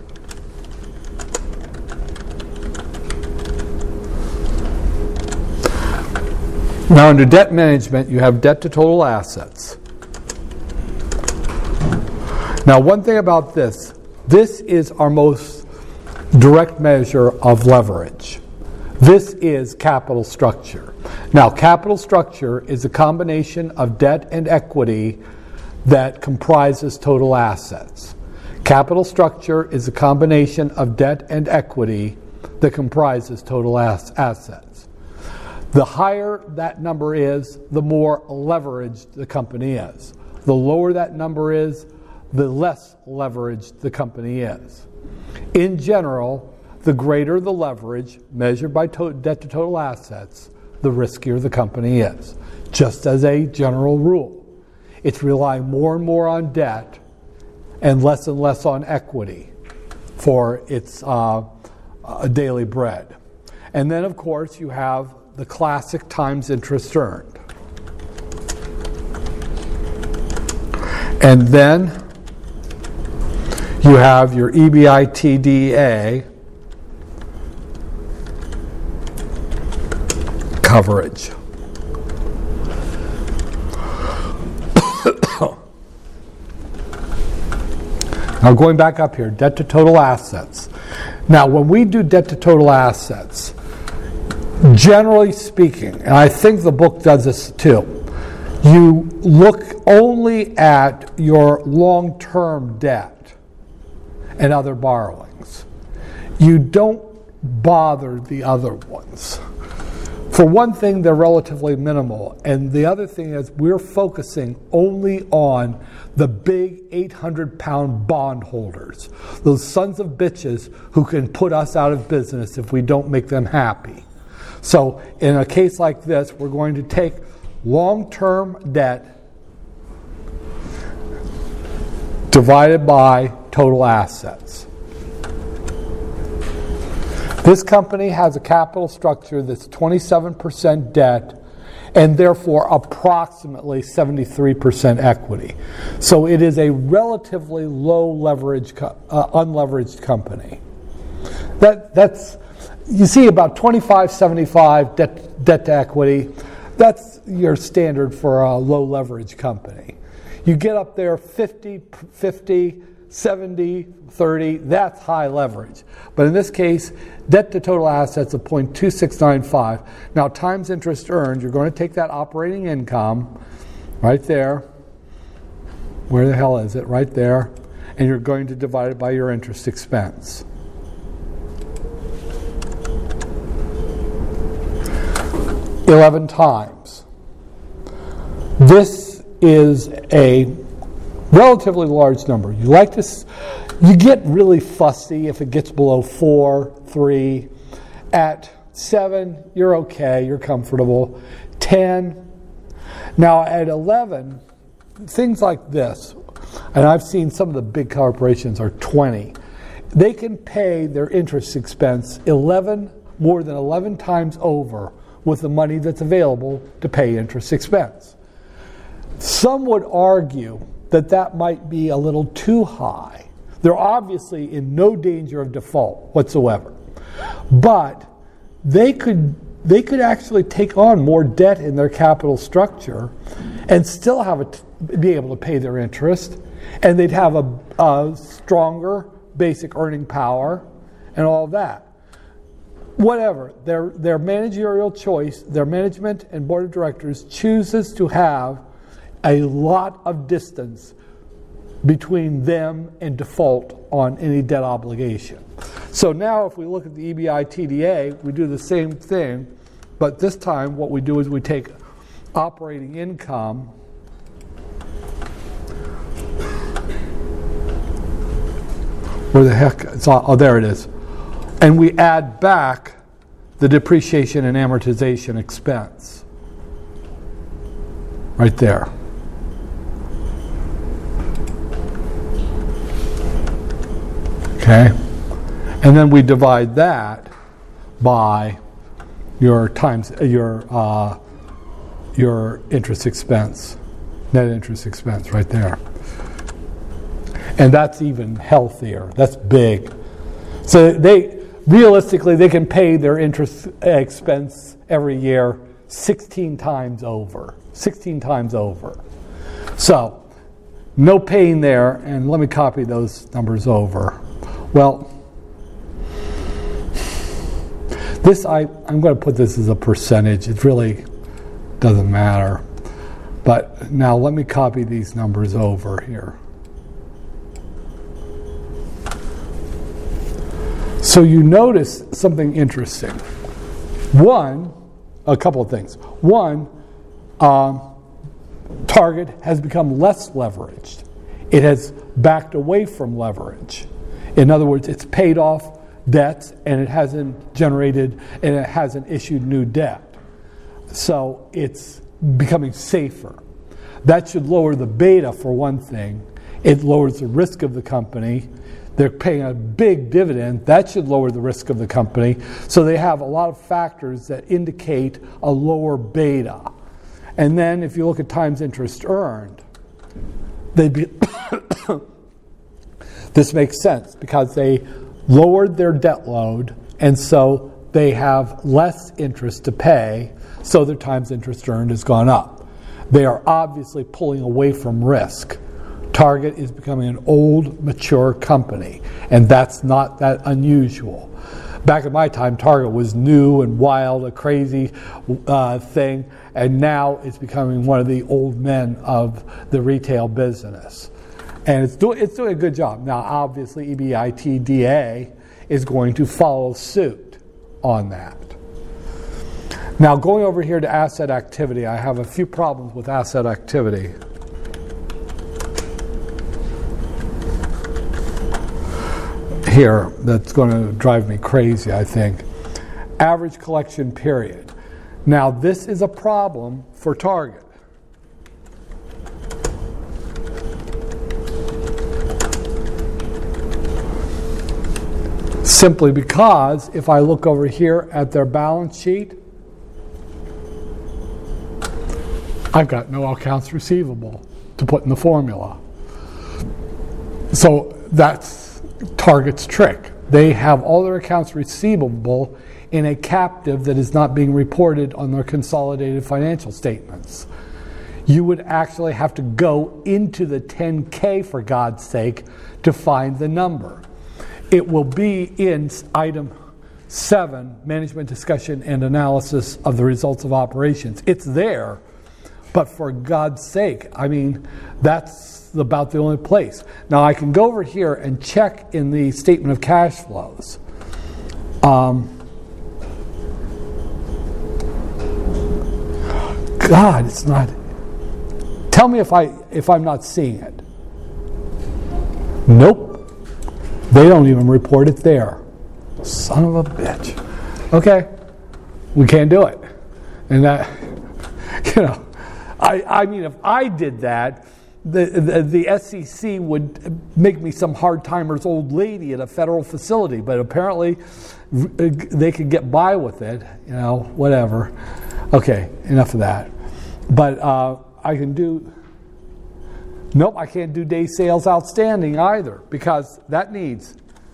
Now under debt management, you have debt to total assets. Now, one thing about this, this is our most direct measure of leverage. This is capital structure. Now, capital structure is a combination of debt and equity that comprises total assets. Capital structure is a combination of debt and equity that comprises total ass- assets. The higher that number is, the more leveraged the company is. The lower that number is, the less leveraged the company is. In general, the greater the leverage measured by to- debt to total assets, the riskier the company is. Just as a general rule. It's relying more and more on debt and less and less on equity for its uh, uh, daily bread. And then, of course, you have the classic times interest earned. And then you have your EBITDA coverage. Now going back up here, debt to total assets. Now when we do debt to total assets, generally speaking, and I think the book does this too, you look only at your long-term debt and other borrowings. You don't bother the other ones. For one thing, they're relatively minimal. And the other thing is we're focusing only on the big eight hundred pound bondholders, those sons of bitches who can put us out of business if we don't make them happy. So in a case like this, we're going to take long-term debt divided by total assets. This company has a capital structure that's twenty-seven percent debt and therefore approximately seventy-three percent equity. So it is a relatively low leverage, uh, unleveraged company. That that's you see about twenty-five seventy-five debt debt to equity. That's your standard for a low leverage company. You get up there fifty, fifty, seventy, thirty, that's high leverage. But in this case, debt to total assets of zero point two six nine five. Now, times interest earned, you're going to take that operating income right there. Where the hell is it? Right there. And you're going to divide it by your interest expense. eleven times. This is a relatively large number. You like to, you get really fussy if it gets below four, three. At seven, you're okay, you're comfortable. ten. Now at eleven, things like this, and I've seen some of the big corporations are twenty. They can pay their interest expense eleven, more than eleven times over with the money that's available to pay interest expense. Some would argue that that might be a little too high. They're obviously in no danger of default whatsoever. But they could they could actually take on more debt in their capital structure and still have a, be able to pay their interest, and they'd have a, a stronger basic earning power and all of that. Whatever, their their managerial choice, their management and board of directors chooses to have a lot of distance between them and default on any debt obligation. So now if we look at the E B I T D A, we do the same thing, but this time what we do is we take operating income where the heck, it's all, oh there it is, and we add back the depreciation and amortization expense right there. Okay, and then we divide that by your times your uh, your interest expense, net interest expense, right there, and that's even healthier. That's big. So they realistically they can pay their interest expense every year sixteen times over. sixteen times over. So no pain there, and let me copy those numbers over. Well, this I, I'm going to put this as a percentage. It really doesn't matter. But now let me copy these numbers over here. So you notice something interesting. One, a couple of things. One, um, Target has become less leveraged. It has backed away from leverage. In other words, it's paid off debts and it hasn't generated and it hasn't issued new debt. So it's becoming safer. That should lower the beta for one thing. It lowers the risk of the company. They're paying a big dividend. That should lower the risk of the company. So they have a lot of factors that indicate a lower beta. And then if you look at times interest earned, they'd be this makes sense because they lowered their debt load, and so they have less interest to pay, so their times interest earned has gone up. They are obviously pulling away from risk. Target is becoming an old, mature company, and that's not that unusual. Back in my time, Target was new and wild, a crazy uh, thing, and now it's becoming one of the old men of the retail business. And it's, do, it's doing a good job. Now, obviously, E B I T D A is going to follow suit on that. Now, going over here to asset activity, I have a few problems with asset activity. Here, that's going to drive me crazy, I think. Average collection period. Now, this is a problem for Target. Simply because if I look over here at their balance sheet, I've got no accounts receivable to put in the formula. So that's Target's trick. They have all their accounts receivable in a captive that is not being reported on their consolidated financial statements. You would actually have to go into the ten K, for God's sake, to find the number. It will be in item seven, management discussion and analysis of the results of operations. It's there, but for God's sake, I mean, that's about the only place. Now, I can go over here and check in the statement of cash flows. Um, God, it's not. Tell me if I if I'm not seeing it. Nope. They don't even report it there. Son of a bitch. Okay, we can't do it. And that, you know, I, I mean, if I did that, the, the the S E C would make me some hard-timer's old lady at a federal facility. But apparently, they could get by with it. You know, whatever. Okay, enough of that. But uh, I can do. Nope, I can't do day sales outstanding either because that needs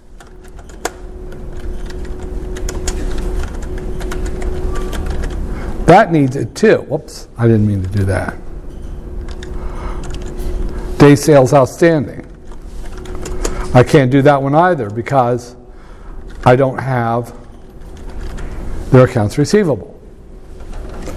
that needs it too. Whoops, I didn't mean to do that. Day sales outstanding. I can't do that one either because I don't have their accounts receivable.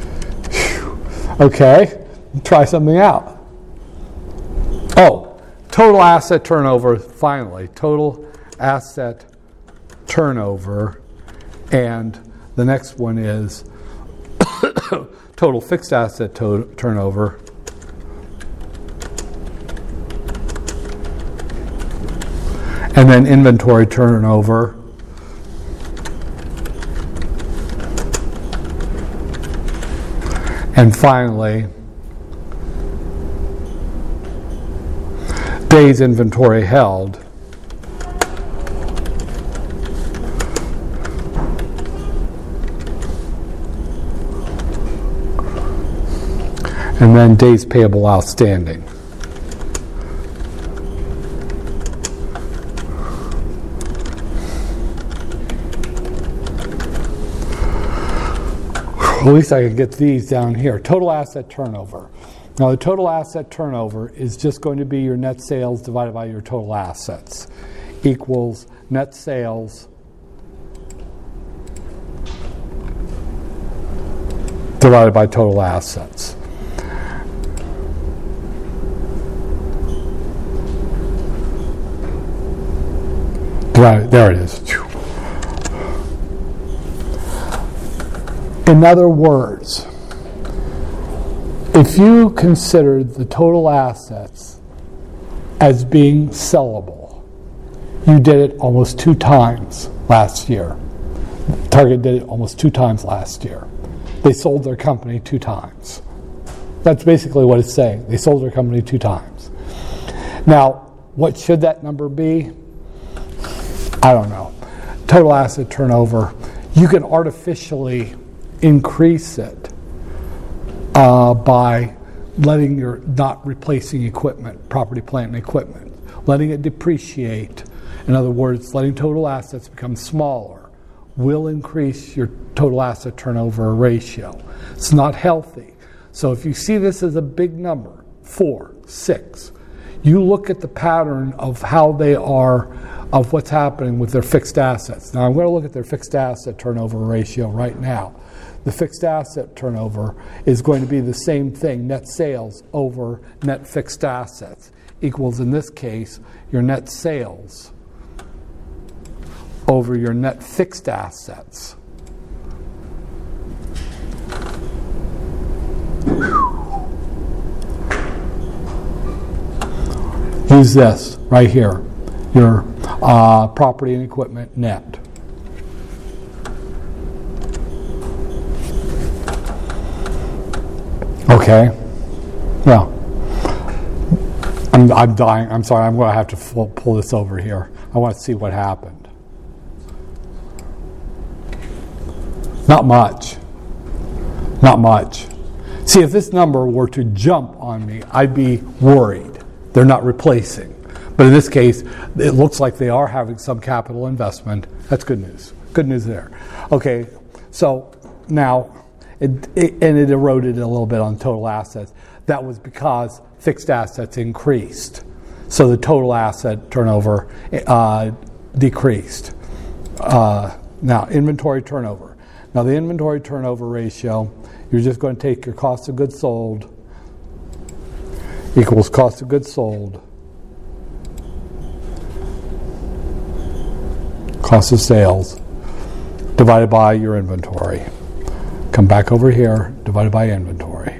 Whew. Okay, try something out. Oh, total asset turnover, finally, total asset turnover, and the next one is total fixed asset to- turnover. And then inventory turnover. And finally, days inventory held. And then days payable outstanding. At least I can get these down here. Total asset turnover. Now the total asset turnover is just going to be your net sales divided by your total assets equals net sales divided by total assets. Right, there it is. In other words, if you considered the total assets as being sellable, you did it almost two times last year. Target did it almost two times last year. They sold their company two times. That's basically what it's saying. They sold their company two times. Now, what should that number be? I don't know. Total asset turnover. You can artificially increase it uh, by letting your not replacing equipment, property, plant, and equipment, letting it depreciate. In other words, letting total assets become smaller will increase your total asset turnover ratio. It's not healthy. So if you see this as a big number, four, six, you look at the pattern of how they are, of what's happening with their fixed assets. Now I'm going to look at their fixed asset turnover ratio right now. The fixed asset turnover is going to be the same thing, net sales over net fixed assets, equals, in this case, your net sales over your net fixed assets. Use this right here, your uh, property and equipment net. Okay. Well, I'm, I'm dying. I'm sorry. I'm going to have to pull, pull this over here. I want to see what happened. Not much. Not much. See, if this number were to jump on me, I'd be worried. They're not replacing. But in this case, it looks like they are having some capital investment. That's good news. Good news there. Okay, so now, it, it, and it eroded a little bit on total assets. That was because fixed assets increased. So the total asset turnover uh, decreased. Uh, now, inventory turnover. Now, the inventory turnover ratio, you're just going to take your cost of goods sold equals cost of goods sold, cost of sales, divided by your inventory. Come back over here, divided by inventory.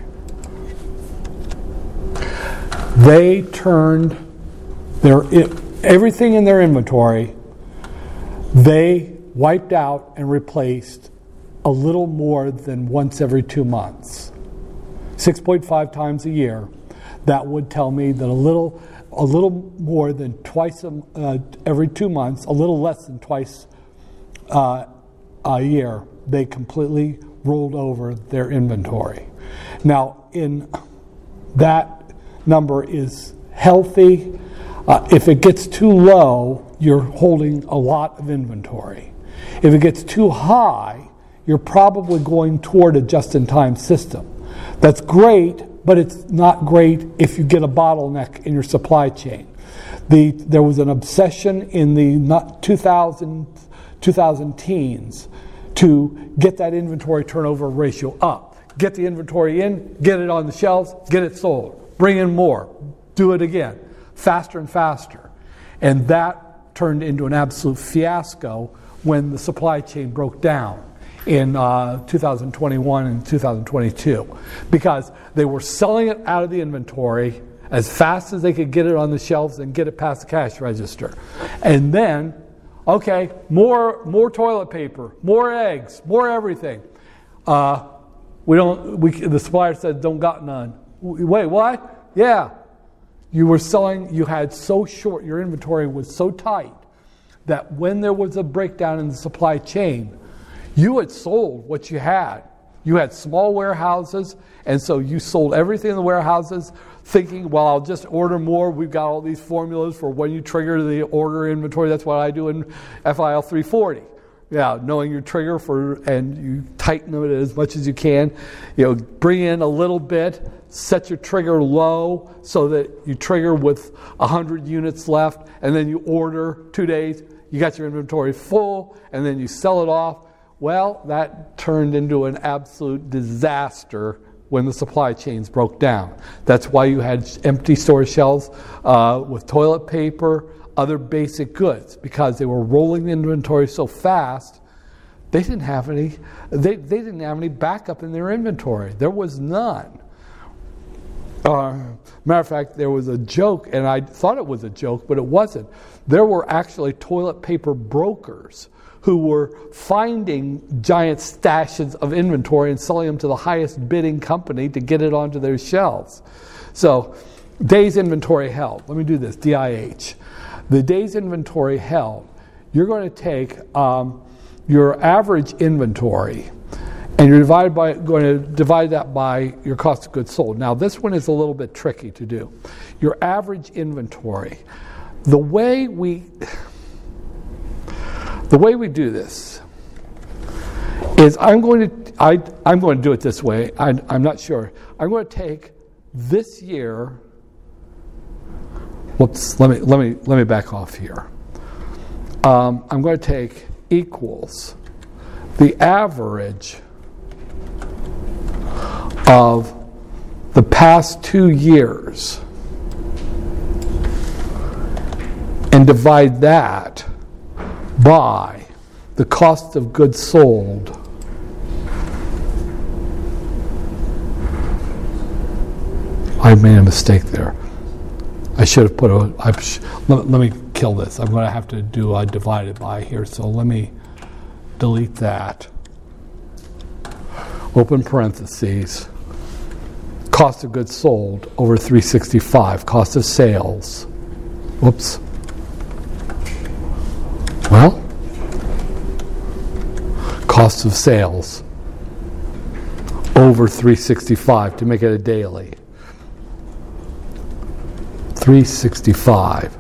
They turned their everything in their inventory, they wiped out and replaced a little more than once every two months. six point five times a year. That would tell me that a little a little more than twice a, uh, every two months, a little less than twice uh, a year, they completely rolled over their inventory. Now, in that number is healthy. Uh, if it gets too low, you're holding a lot of inventory. If it gets too high, you're probably going toward a just-in-time system. That's great, but it's not great if you get a bottleneck in your supply chain. The, there was an obsession in the two thousand, two thousand teens to get that inventory turnover ratio up. Get the inventory in, get it on the shelves, get it sold. Bring in more, do it again. faster and faster. And that turned into an absolute fiasco when the supply chain broke down in uh, two thousand twenty-one and two thousand twenty-two, because they were selling it out of the inventory as fast as they could get it on the shelves and get it past the cash register. And then, okay, more more toilet paper, more eggs, more everything. Uh, we don't. We, the supplier said, "Don't got none." Wait, what? Yeah, you were selling. You had so short. Your inventory was so tight that when there was a breakdown in the supply chain, you had sold what you had. You had small warehouses, and so you sold everything in the warehouses, thinking, well, I'll just order more. We've got all these formulas for when you trigger the order inventory. That's what I do in F I L three forty. Yeah, knowing your trigger for, and you tighten it as much as you can. You know, bring in a little bit, set your trigger low so that you trigger with one hundred units left, and then you order two days. You got your inventory full, and then you sell it off. Well, that turned into an absolute disaster when the supply chains broke down. That's why you had empty store shelves uh, with toilet paper, other basic goods, because they were rolling the inventory so fast, they didn't have any. They they didn't have any backup in their inventory. There was none. Uh, matter of fact, there was a joke, and I thought it was a joke, but it wasn't. There were actually toilet paper brokers who were finding giant stashes of inventory and selling them to the highest bidding company to get it onto their shelves. So, days inventory held. Let me do this, D I H. The days inventory held, you're going to take um, your average inventory and you're divided by, going to divide that by your cost of goods sold. Now, this one is a little bit tricky to do. Your average inventory. The way we... The way we do this is I'm going to I, I'm going to do it this way. I, I'm not sure. I'm going to take this year. Whoops. Let me let me let me back off here. Um, I'm going to take equals the average of the past two years and divide that by the cost of goods sold I made a mistake there. I should have put a I sh- let, let me kill this. I'm going to have to do a divided by here, so let me delete that. Open parentheses. Cost of goods sold over three sixty-five. Cost of sales. Whoops. Well, cost of sales over three sixty-five to make it a daily. three sixty-five.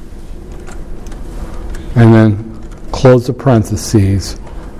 And then close the parentheses.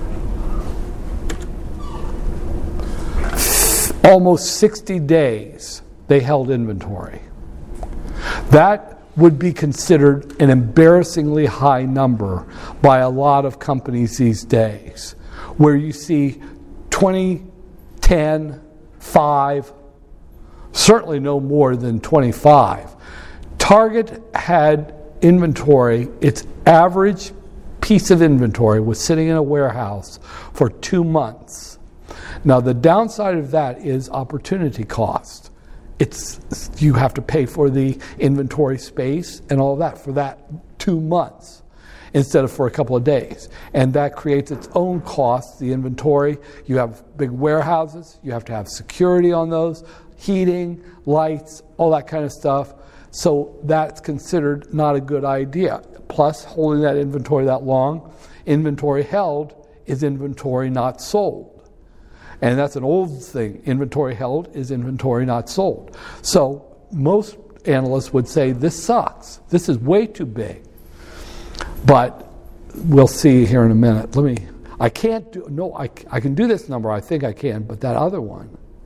Almost sixty days they held inventory. That would be considered an embarrassingly high number by a lot of companies these days, where you see twenty, ten, five, certainly no more than twenty-five. Target had inventory, its average piece of inventory was sitting in a warehouse for two months. Now, the downside of that is opportunity cost. It's you have to pay for the inventory space and all of that for that two months instead of for a couple of days. And that creates its own costs, the inventory. You have big warehouses. You have to have security on those, heating, lights, all that kind of stuff. So that's considered not a good idea. Plus, holding that inventory that long, inventory held is inventory not sold. And that's an old thing. Inventory held is inventory not sold. So most analysts would say this sucks. This is way too big. But we'll see here in a minute. Let me, I can't do, no, I, I can do this number. I think I can. But that other one,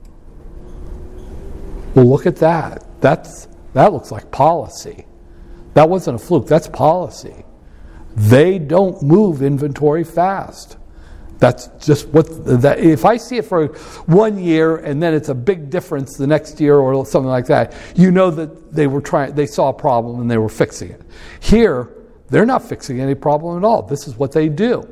well, look at that. That's, that looks like policy. That wasn't a fluke. That's policy. They don't move inventory fast. That's just what that. If I see it for one year and then it's a big difference the next year or something like that, you know that they were trying. They saw a problem and they were fixing it. Here, they're not fixing any problem at all. This is what they do.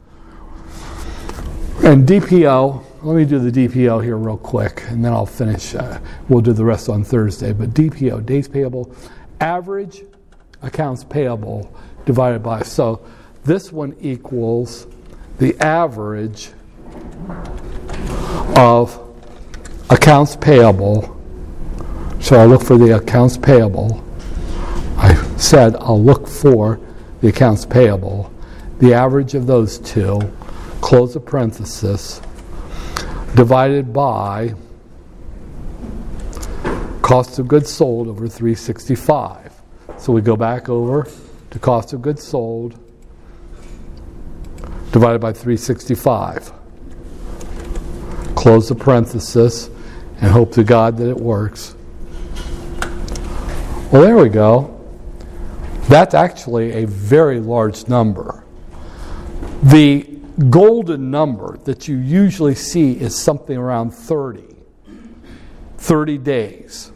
And D P O. Let me do the D P O here real quick, and then I'll finish. Uh, we'll do the rest on Thursday. But D P O, days payable, average accounts payable divided by. So this one equals the average of accounts payable. So I'll look for the accounts payable. I said I'll look for the accounts payable. The average of those two, close the parenthesis, divided by cost of goods sold over three sixty-five. So we go back over to cost of goods sold divided by three sixty-five. Close the parenthesis and hope to God that it works. Well, there we go. That's actually a very large number. The golden number that you usually see is something around thirty. thirty days.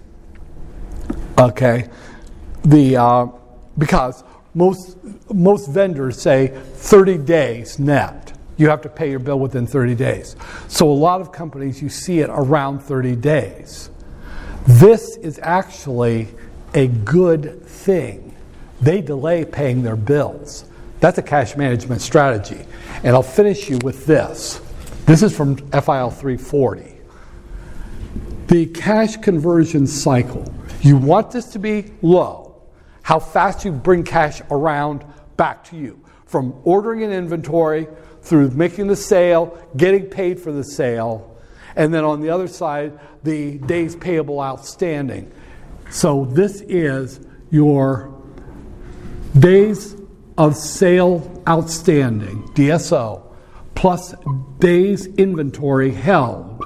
Okay? The uh, because most most vendors say thirty days net. You have to pay your bill within thirty days. So a lot of companies, you see it around thirty days. This is actually a good thing. They delay paying their bills. That's a cash management strategy. And I'll finish you with this. This is from F I L three forty. The cash conversion cycle. You want this to be low. How fast you bring cash around back to you. From ordering an inventory, through making the sale, getting paid for the sale, and then on the other side, the days payable outstanding. So this is your days of sale outstanding, D S O, plus days inventory held,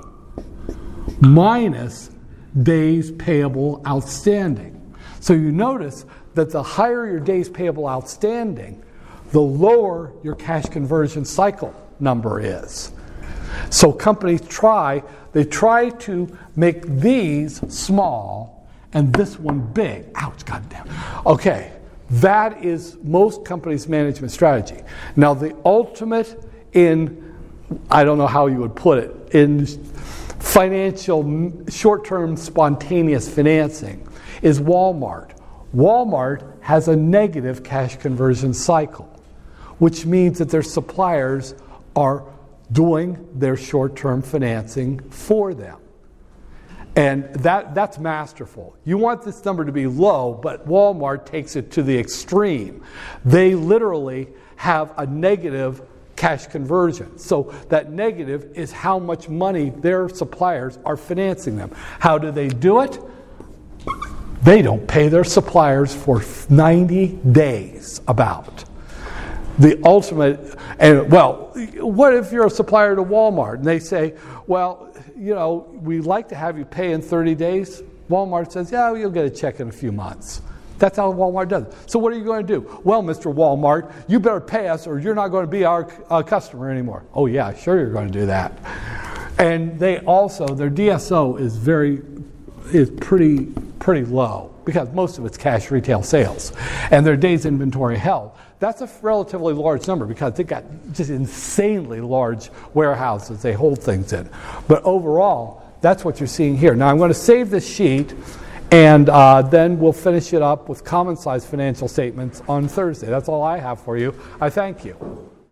minus days payable outstanding. So you notice that the higher your days payable outstanding, the lower your cash conversion cycle number is. So companies try, they try to make these small and this one big. Ouch, goddamn. Okay. That is most companies' management strategy. Now, the ultimate in, I don't know how you would put it, in financial short-term spontaneous financing is Walmart. Walmart has a negative cash conversion cycle, which means that their suppliers are doing their short-term financing for them. And that that's masterful. You want this number to be low, but Walmart takes it to the extreme. They literally have a negative cash conversion. So that negative is how much money their suppliers are financing them. How do they do it? They don't pay their suppliers for ninety days about. The ultimate, and well, what if you're a supplier to Walmart and they say, well, you know, we'd like to have you pay in thirty days. Walmart says, yeah, you'll get a check in a few months. That's how Walmart does it. So what are you going to do? Well, Mister Walmart, you better pay us or you're not going to be our uh, customer anymore. Oh, yeah, sure you're going to do that. And they also, their D S O is very, is pretty, pretty low because most of it's cash retail sales. And their days inventory held. That's a relatively large number because they've got just insanely large warehouses they hold things in. But overall, that's what you're seeing here. Now I'm going to save this sheet and uh, then we'll finish it up with common size financial statements on Thursday. That's all I have for you. I thank you.